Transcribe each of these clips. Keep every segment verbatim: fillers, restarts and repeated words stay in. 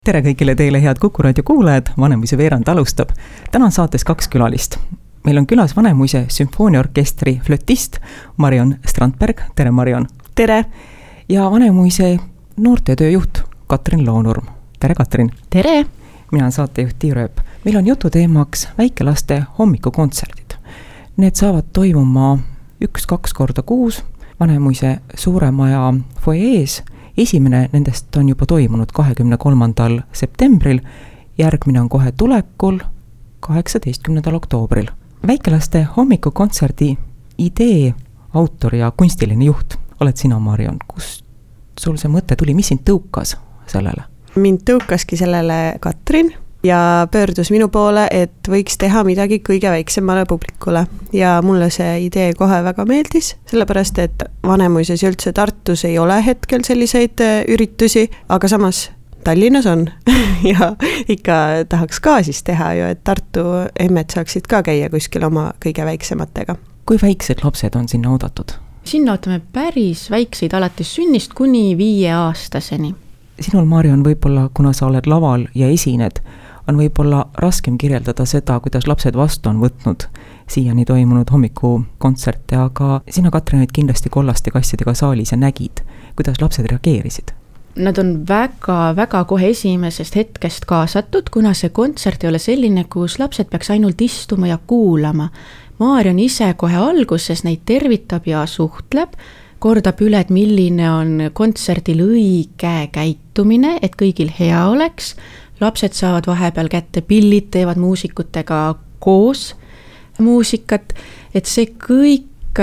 Tere kõigile teile, head Kuku raadio kuulajad, Vanemuise veerand alustab. Täna on saates kaks külalist. Meil on külas Vanemuise sümfooniaorkestri flötist Marion Strandberg. Tere, Marion! Tere! Ja Vanemuise noortetöö juht Katrin Loonurm. Tere, Katrin! Tere! Mina olen saatejuht Tiir Ööp. Meil on jutu teemaks väikelaste hommikukontserdid. Need saavad toimuma üks-kaks korda kuus Vanemuise suure maja foyees. Esimene nendest on juba toimunud kahekümne kolmandal septembril, järgmine on kohe tulekul kaheksateistkümnendal oktoobril. Väikelaste hommikukontserdi idee, autor ja kunstiline juht oled sina, Marion. Kus sul see mõte tuli, mis sind tõukas sellele? Mind tõukaski sellele Katrin ja pöördus minu poole, et võiks teha midagi kõige väiksemale publikule. Ja mulle see idee kohe väga meeldis, sellepärast et Vanemuises üldse Tartus ei ole hetkel selliseid üritusi, aga samas Tallinnas on ja ikka tahaks ka siis teha ju, et Tartu emmed saaksid ka käia kuskil oma kõige väiksematega. Kui väiksed lapsed on sinna oodatud? Sinna ootame päris väikseid alates sünnist kuni viie aastaseni. Sinul, Marion, võib-olla, kuna sa oled laval ja esined, on võib-olla raskem kirjeldada seda, kuidas lapsed vastu on võtnud siiani toimunud hommikukontserte, aga sina, Katrin, olid kindlasti kollaste kassidega saalis ja nägid, kuidas lapsed reageerisid. Nad on väga-väga kohe esimesest hetkest kaasatud, kuna see kontsert ei ole selline, kus lapsed peaks ainult istuma ja kuulama. Marion ise kohe alguses neid tervitab ja suhtleb, kordab üle, et milline on kontserdil õige käitumine, et kõigil hea oleks. Lapsed saavad vahepeal kätte pillid, teevad muusikutega koos muusikat, et see kõik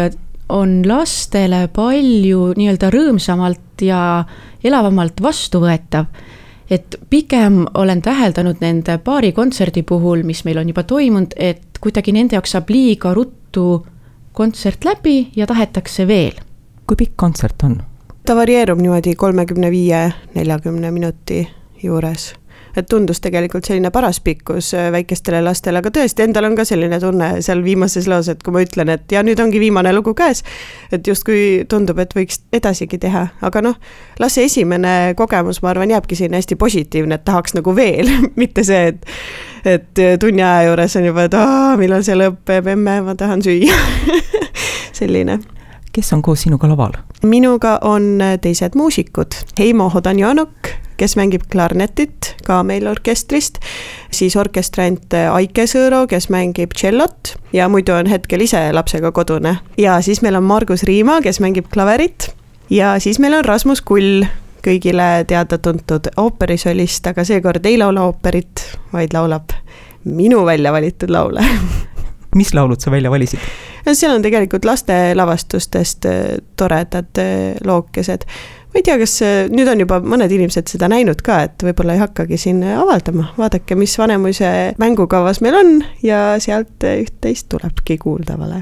on lastele palju nii-öelda rõõmsamalt ja elavamalt vastuvõetav. Et pigem olen täheldanud nende paari kontserdi puhul, mis meil on juba toimunud, et kuidagi nende jaoks saab liiga ruttu kontsert läbi ja tahetakse veel. Kui pikk kontsert on? Ta varieerub niimoodi kolmekümne viie neljakümne minuti juures. Et tundus tegelikult selline paras pikkus väikestele lastele, aga tõesti endal on ka selline tunne seal viimases laos, et kui ma ütlen, et ja nüüd ongi viimane lugu käes, et just kui tundub, et võiks edasigi teha, aga noh, las see esimene kogemus, ma arvan, jääbki siin hästi positiivne, et tahaks nagu veel, mitte see, et, et tunni aja juures on juba, et aah, millal see lõpeb, emme, ma tahan süüa. Selline. Kes on koos sinuga laval? Minuga on teised muusikud. Heimo Hodanjanok, kes mängib klarnetit ka meil orkestrist, siis orkestrant Aike Sõõro, kes mängib tšellot ja muidu on hetkel ise lapsega kodune. Ja siis meil on Margus Riima, kes mängib klaverit ja siis meil on Rasmus Kull, kõigile teada tuntud ooperisolist, aga seekord ei laula ooperit, vaid laulab minu välja valitud laule. Mis laulud sa välja valisid? Seal on tegelikult laste lavastustest toredad lookesed. Ma ei tea, kas nüüd on juba mõned inimesed seda näinud ka, et võib-olla ei hakkagi siin avaldama. Vaadake, mis Vanemuise mängukavas meil on ja sealt üht-teist tulebki kuuldavale.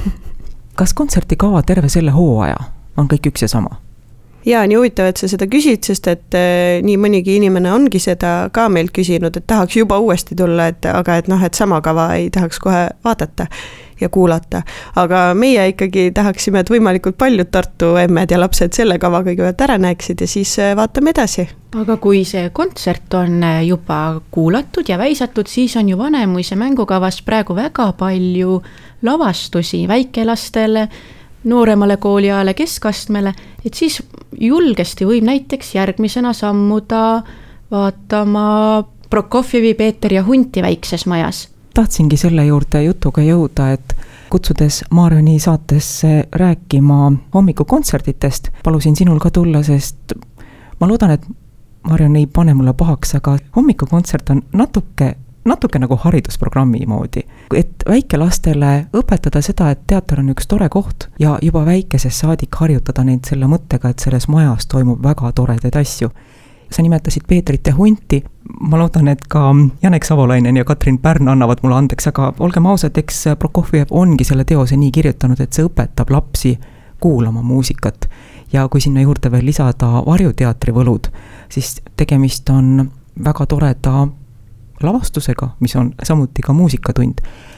Kas kontsertikava terve selle hooaja on kõik üks ja sama? Ja nii huvitav, et sa seda küsid, sest et nii mõnigi inimene ongi seda ka meil küsinud, et tahaks juba uuesti tulla, et, aga et noh, et sama kava ei tahaks kohe vaadata ja kuulata. Aga meie ikkagi tahaksime, et võimalikult paljud Tartu emmed ja lapsed selle kava kõigepealt ära näeksid ja siis vaatame edasi. Aga kui see kontsert on juba kuulatud ja väisatud, siis on ju Vanemuise mängukavas praegu väga palju lavastusi väikelastele, nooremale kooliajale, keskastmele, et siis julgesti võib näiteks järgmisena sammuda vaatama Prokofjevi, Peeter ja Hunti väikses majas. Tahtsingi selle juurde jutuga jõuda, et kutsudes Marioni saatesse rääkima hommikukontserditest, palusin sinul ka tulla, sest ma loodan, et Marion ei pane mulle pahaks, aga hommikukontsert on natuke natuke nagu haridusprogrammi moodi, et väikelastele õpetada seda, et teater on üks tore koht ja juba väikeses saadik harjutada neid selle mõttega, et selles majas toimub väga toredaid asju. Sa nimetasid Peetrit ja Hunti, ma loodan, et ka Janek Savolainen ja Katrin Pärn annavad mulle andeks, aga olgem ausad, eks Prokofjev ongi selle teose nii kirjutanud, et see õpetab lapsi kuulama muusikat ja kui sinna juurde veel lisada varjuteatri võlud, siis tegemist on väga toreda lavastusega, mis on samuti ka muusikatund.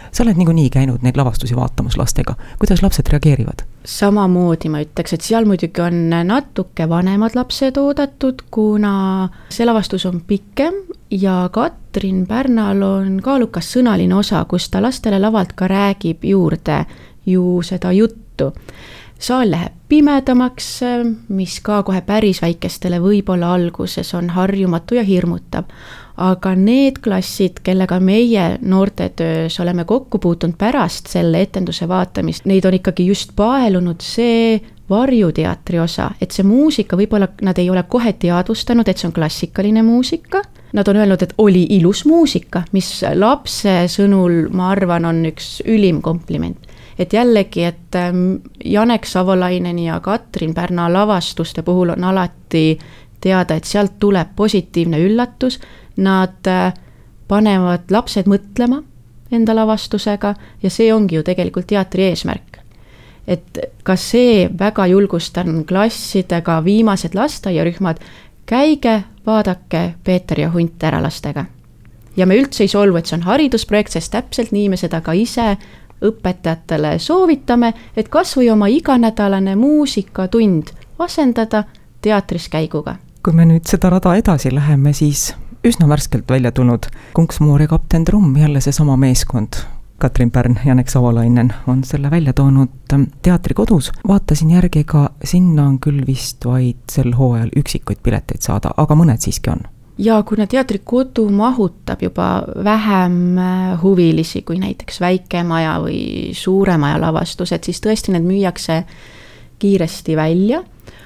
sa oled niikuinii käinud neid lavastusi vaatamas lastega, kuidas lapsed reageerivad? Samamoodi ma ütleks, et seal muidugi on natuke vanemad lapsed oodatud, kuna see lavastus on pikem ja Katrin Pärnal on kaalukas sõnaline osa, kus ta lastele lavalt ka räägib juurde ju seda juttu. Saal läheb pimedamaks, mis ka kohe päris väikestele võib-olla alguses on harjumatu ja hirmutav. Aga need klassid, kellega meie noortetöös oleme kokku puutunud pärast selle etenduse vaatamist, neid on ikkagi just paelunud see varjuteatri osa, et see muusika, võib-olla nad ei ole kohe teadvustanud, et see on klassikaline muusika. Nad on öelnud, et oli ilus muusika, mis lapse sõnul, ma arvan, on üks ülim kompliment. Et jällegi, et Janek Savolainen ja Katrin Pärna lavastuste puhul on alati teada, et sealt tuleb positiivne üllatus. Nad panevad lapsed mõtlema enda lavastusega ja see ongi ju tegelikult teatri eesmärk. Et ka see väga julgustan klassidega viimased lasteaiarühmad, käige, vaadake Peeter ja Hunt ära lastega. Ja me üldse ei solvu, et see on haridusprojekt, sest täpselt nii me seda ka ise õpetajatele soovitame, et kas või oma iganädalane muusikatund asendada teatris käiguga. Kui me nüüd seda rada edasi läheme, siis üsna värskelt välja tulnud Kunksmoor ja Kapten Trumm, jälle see sama meeskond. Katrin Pärn, Janek Savolainen on selle välja toonud teatrikodus. Vaatasin järgi ka, sinna on küll vist vaid sel hooajal üksikuid pileteid saada, aga mõned siiski on. Ja kuna teatrikodu mahutab juba vähem huvilisi kui näiteks väikemaja või suuremaja lavastused, siis tõesti need müüakse kiiresti välja.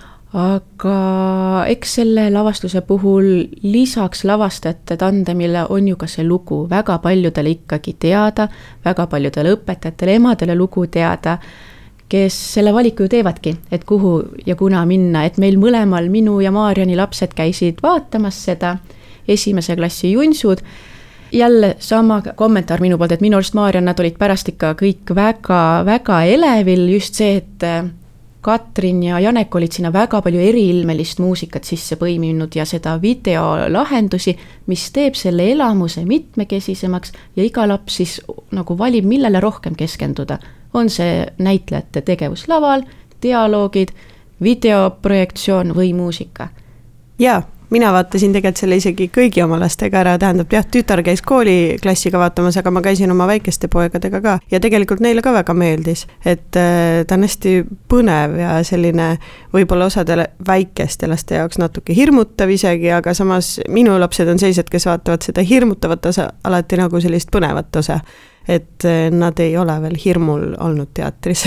Aga eks selle lavastuse puhul lisaks lavastajate tandemile on ju ka see lugu väga paljudele ikkagi teada, väga paljudele õpetajatele, emadele lugu teada, kes selle valiku ju teevadki, et kuhu ja kuna minna, et meil mõlemal minu ja Maarjani lapsed käisid vaatamas seda esimese klassi junsud. Jälle sama kommentaar minu poolt, et minu arust Maarjan, nad olid pärast ikka kõik väga, väga elevil, just see, et Katrin ja Janek olid sinna väga palju eriilmelist muusikat sisse põiminud ja seda videolahendusi, mis teeb selle elamuse mitmekesisemaks ja iga laps siis nagu valib, millele rohkem keskenduda. On see näitlejate tegevus laval, dialoogid, videoprojektsioon või muusika? Jaa, mina vaatasin tegelikult selle isegi kõigi oma lastega ära, tähendab, jah, tütar käis kooli klassiga vaatamas, aga ma käisin oma väikeste poegadega ka ja tegelikult neile ka väga meeldis, et ta on hästi põnev ja selline võib-olla osadele väikeste laste jaoks natuke hirmutav isegi, aga samas minu lapsed on sellised, kes vaatavad seda hirmutavat osa alati nagu sellist põnevat osa, et nad ei ole veel hirmul olnud teatris.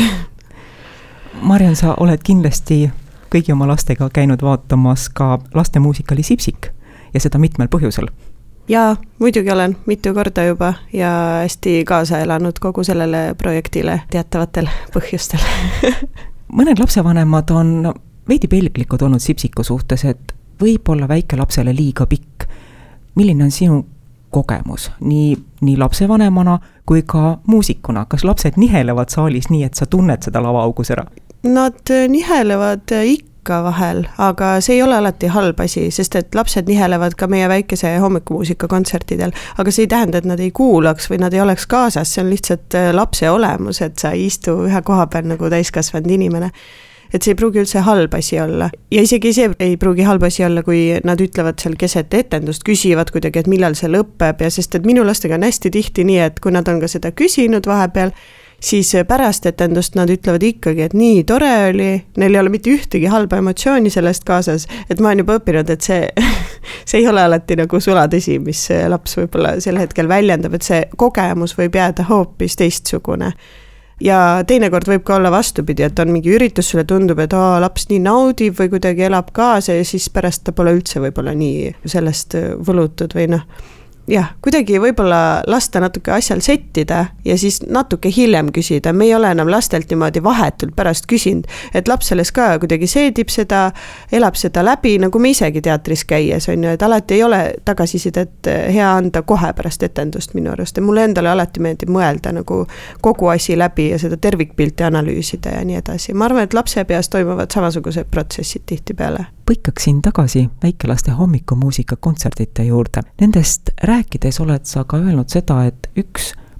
Marjan, sa oled kindlasti kõigi oma lastega käinud vaatamas ka laste muusikali Sipsik ja seda mitmel põhjusel. Jaa, muidugi olen mitu korda juba ja hästi kaasa elanud kogu sellele projektile teatavatel põhjustel. Mõned lapsevanemad on veidi pelglikud olnud Sipsiku suhtes, et võib-olla väike lapsele liiga pikk. Milline on sinu kogemus nii, nii lapsevanemana kui ka muusikuna? Kas lapsed nihelevad saalis nii, et sa tunned seda lavaaugus ära? Nad nihelevad ikka vahel, aga see ei ole alati halb asi, sest et lapsed nihelevad ka meie väikese hommikumuusika kontsertidel, aga see ei tähenda, et nad ei kuulaks või nad ei oleks kaasas, see on lihtsalt lapse olemus, et sa ei istu ühe koha peal nagu täiskasvanud inimene. Et see ei pruugi üldse halb asi olla. Ja isegi see ei pruugi halb asi olla, kui nad ütlevad seal keset etendust, küsivad kuidagi, et millal see lõpeb ja sest et minu lastega on hästi tihti nii, et kui nad on ka seda küsinud vahepeal, siis pärast etendust nad ütlevad ikkagi, et nii tore oli, neil ei ole mitte ühtegi halba emotsiooni sellest kaasas, et ma olen juba õppinud, et see, see ei ole alati nagu sulatõsi, mis laps võib-olla sel hetkel väljendab, et see kogemus võib jääda hoopis teistsugune. Ja teinekord võib ka olla vastupidi, et on mingi üritus, sulle tundub, et aa, laps nii naudib või kuidagi elab kaasa ja siis pärast ta pole üldse võib-olla nii sellest võlutud või noh. Jah, kuidagi võib-olla lasta natuke asjal settida ja siis natuke hiljem küsida. Me ei ole enam lastelt niimoodi vahetult pärast küsinud, et laps selles ka kuidagi seedib seda, elab seda läbi, nagu me isegi teatris käies on ju, et alati ei ole tagasisidet hea anda kohe pärast etendust minu arust. Ja mulle endale alati meeldib mõelda nagu kogu asi läbi ja seda tervikpilti analüüsida ja nii edasi. Ma arvan, et lapse peas toimuvad samasugused protsessid tihti peale. Põikaksin tagasi väikelaste hommikumuusika kontserdite juurde. Nendest rääkides oled sa ka öelnud seda, et üks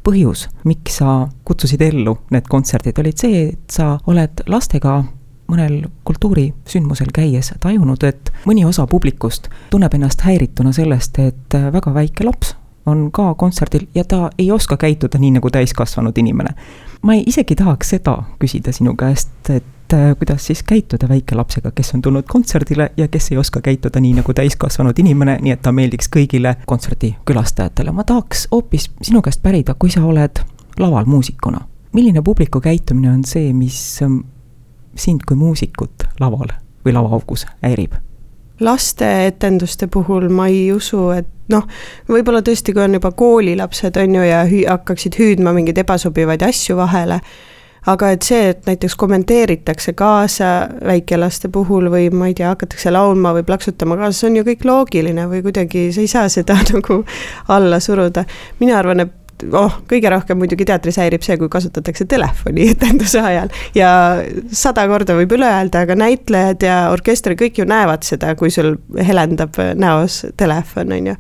põhjus, miks sa kutsusid ellu need kontserdid, olid see, et sa oled lastega mõnel kultuurisündmusel käies tajunud, et mõni osa publikust tunneb ennast häirituna sellest, et väga väike laps on ka kontserdil ja ta ei oska käituda nii nagu täiskasvanud inimene. Ma ei isegi tahaks seda küsida sinu käest, et kuidas siis käituda väike lapsega, kes on tulnud kontserdile ja kes ei oska käituda nii nagu täiskasvanud inimene, nii et ta meeldiks kõigile kontserdi külastajatele. Ma tahaks hoopis sinu käest pärida, kui sa oled laval muusikuna. Milline publiku käitumine on see, mis sind kui muusikut laval või lavaaugus häirib? Laste etenduste puhul ma ei usu, et noh, võib-olla tõesti, kui on juba koolilapsed on ju ja hü- hakkaksid hüüdma mingeid ebasobivaid asju vahele, aga et see, et näiteks kommenteeritakse kaasa väikelaste puhul või ma ei tea, hakatakse laulma või plaksutama kaasa, see on ju kõik loogiline või kuidagi sa ei saa seda nagu alla suruda. Mina arvan, et oh, kõige rohkem muidugi teatris häirib see, kui kasutatakse telefoni etenduse ajal ja sada korda võib üle öelda, aga näitlejad ja orkester kõik ju näevad seda, kui sul helendab näos telefon, on ju.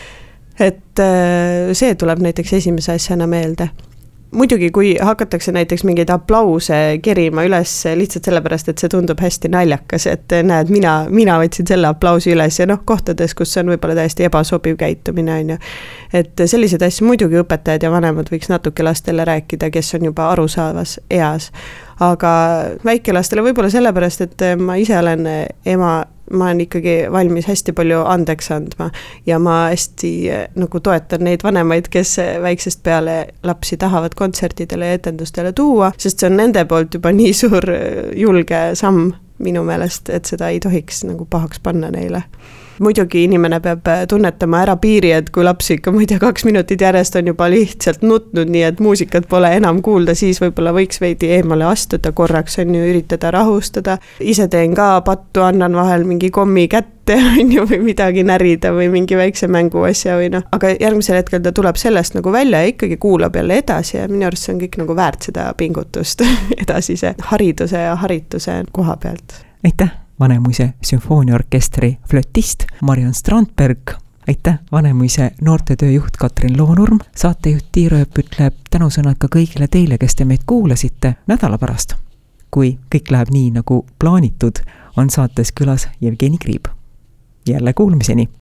Et see tuleb näiteks esimese asjana meelde. Muidugi, kui hakatakse näiteks mingeid aplause kerima üles lihtsalt sellepärast, et see tundub hästi naljakas, et näed, mina, mina võtsin selle aplausi üles ja noh, kohtades, kus on võib-olla täiesti ebasobiv käitumine, on ju. Et sellised asju muidugi õpetajad ja vanemad võiks natuke lastele rääkida, kes on juba arusaavas eas. Aga väikelastele võib-olla sellepärast, et ma ise olen ema, ma olen ikkagi valmis hästi palju andeks andma ja ma hästi nagu toetan neid vanemaid, kes väiksest peale lapsi tahavad kontsertidele ja etendustele tuua, sest see on nende poolt juba nii suur julge samm minu meelest, et seda ei tohiks nagu pahaks panna neile. Muidugi inimene peab tunnetama ära piiri, et kui laps ikka, ma ei tea, kaks minutit järjest on juba lihtsalt nutnud, nii et muusikat pole enam kuulda, siis võib-olla võiks veidi eemale astuda korraks, on ju, üritada rahustada. Ise teen ka pattu, annan vahel mingi kommi kätte, on ju, või midagi närida või mingi väikse mängu asja või noh. Aga järgmisel hetkel ta tuleb sellest nagu välja ja ikkagi kuulab jälle edasi ja minu arust see on kõik nagu väärt seda pingutust edasise hariduse ja harituse koha pealt. Aitäh! Vanemuise sümfooniaorkestri flötist Mariann Strandberg. Aitäh, Vanemuise noortetööjuht Katrin Loonurm. Saatejuht Tiiro Ööp ütleb tänusõnad ka kõigile teile, kes te meid kuulasite nädala pärast. Kui kõik läheb nii nagu plaanitud, on saates külas Jevgeni Kriib. Jälle kuulmiseni!